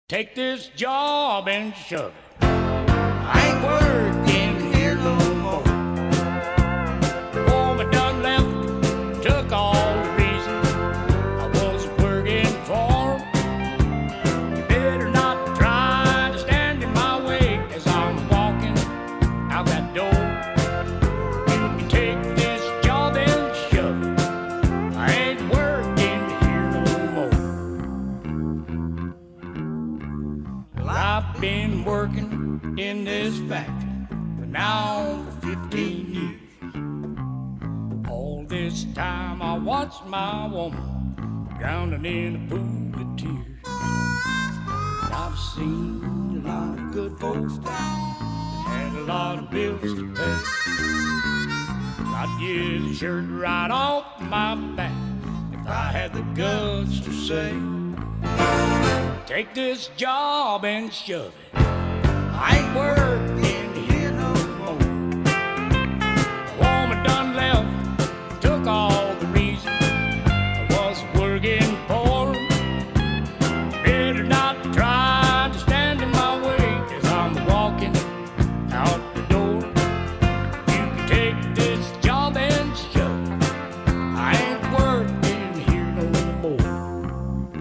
Take this job and shove it. I ain't working here no more. Woman done left, took all the reason I was working for. You better not try to stand in my way as I'm walking out that door. You can take this job and shove it. I ain't working here no more. Well, I've been working in this factory for now 15 years. All this time I watched my woman drowning in a pool of tears. And I've seen a lot of good folks die, had a lot of bills to pay. I'd get a shirt right off my back if I had the guts to say, take this job and shove it. I ain't working